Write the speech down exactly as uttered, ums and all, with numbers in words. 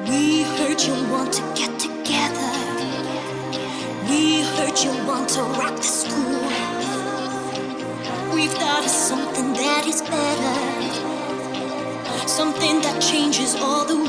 We heard you want to get together. We heard you want to rock the school. We've thought of something that is better, something that changes all the